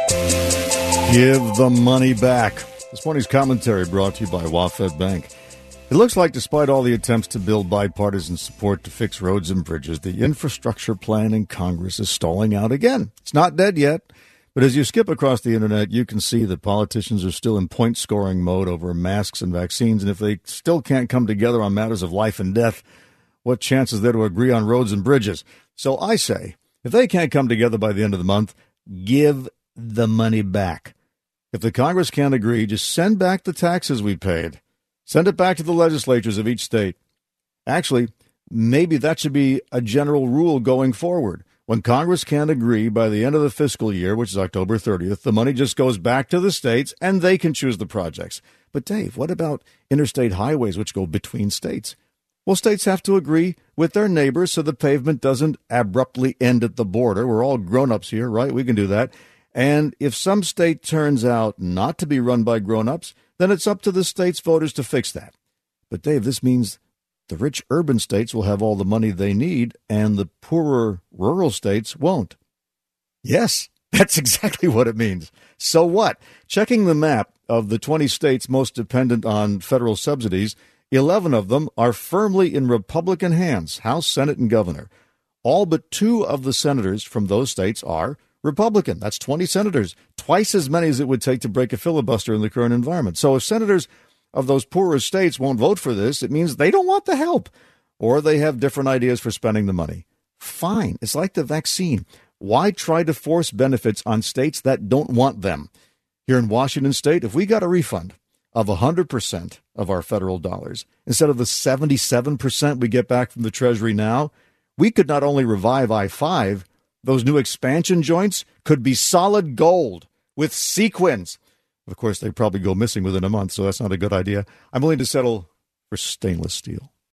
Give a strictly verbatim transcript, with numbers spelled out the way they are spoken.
Give the money back. This morning's commentary brought to you by WaFd Bank. It looks like despite all the attempts to build bipartisan support to fix roads and bridges, the infrastructure plan in Congress is stalling out again. It's not dead yet, but as you skip across the internet, you can see that politicians are still in point-scoring mode over masks and vaccines, and if they still can't come together on matters of life and death, what chance is there to agree on roads and bridges? So I say, if they can't come together by the end of the month, give the money back. If the Congress can't agree, just send back the taxes we paid. Send it back to the legislatures of each state. Actually, maybe that should be a general rule going forward. When Congress can't agree by the end of the fiscal year, which is October thirtieth, the money just goes back to the states and they can choose the projects. But Dave, what about interstate highways which go between states? Well, states have to agree with their neighbors so the pavement doesn't abruptly end at the border. We're all grown-ups here, right? We can do that. And if some state turns out not to be run by grown-ups, then it's up to the state's voters to fix that. But, Dave, this means the rich urban states will have all the money they need, and the poorer rural states won't. Yes, that's exactly what it means. So what? Checking the map of the twenty states most dependent on federal subsidies, eleven of them are firmly in Republican hands, House, Senate, and governor. All but two of the senators from those states are Republican. That's twenty senators, twice as many as it would take to break a filibuster in the current environment. So if senators of those poorer states won't vote for this, it means they don't want the help, or they have different ideas for spending the money. Fine. It's like the vaccine. Why try to force benefits on states that don't want them? Here in Washington State, if we got a refund of one hundred percent of our federal dollars, instead of the seventy-seven percent we get back from the Treasury now, we could not only revive I five, those new expansion joints could be solid gold with sequins. Of course, they probably go missing within a month, so that's not a good idea. I'm willing to settle for stainless steel.